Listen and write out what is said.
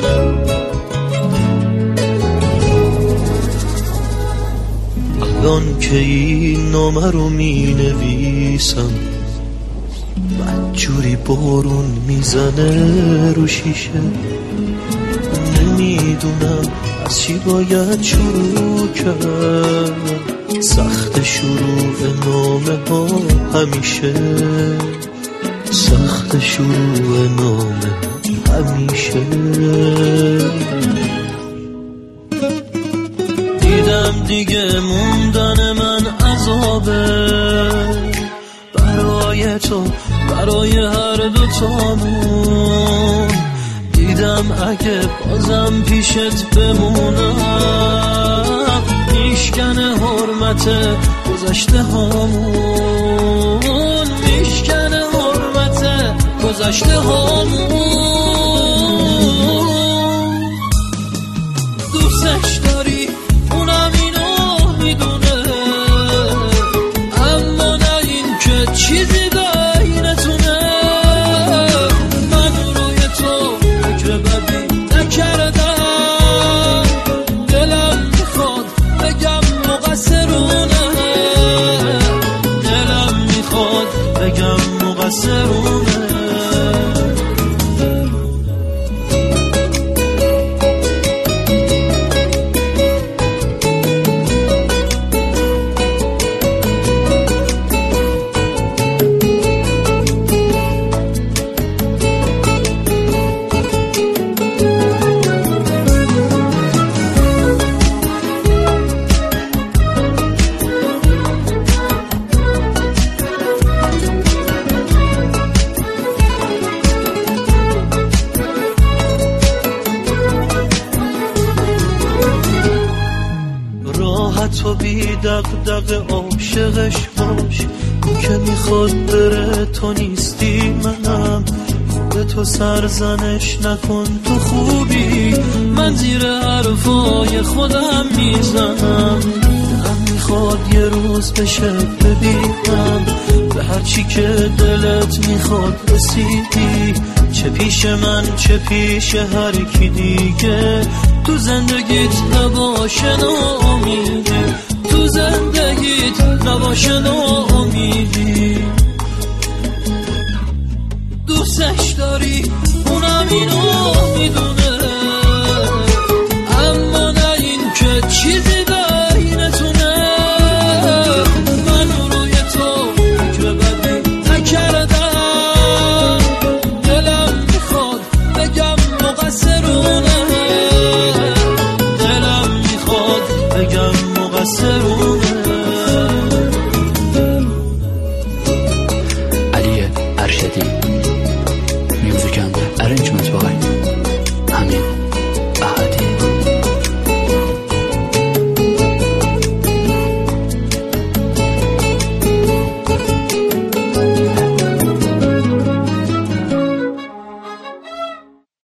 الان که این نامه رو می نویسم بدجوری بارون میزنه رو شیشه، نمیدونم از چی باید شروع کرد، سخت شروع نامه ها همیشه، سخت شروع نامه همیشه. دیدم دیگه موندن من عذابه برای تو، برای هر دوتامون. دیدم اگه بازم پیشت بمونم میشکنه حرمت گذشته هامون، میشکنه حرمت گذشته هامون. دوستش داری اونم اینو میدونه، اما نه این که چیزی بینتونه. من روی تو فکر بدی نکردم، دلم میخواد بگم مقصرونه، دلم میخواد بگم مقصرونه. تو بی دغدغه عاشقش باش، که میخواد بره تو نیستی منم، خوبه تو سرزنش نکن تو خوبی، من زیر حرفای خودم میزنم. دلم میخواد یه روز بشه ببینم به هرچی که دلت میخواد رسیدی، چه پیش من چه پیش هر کی دیگه. تو زندگیت نباشه ناامیدی، تو زندگیت نباشه ناامیدی. دوستش داری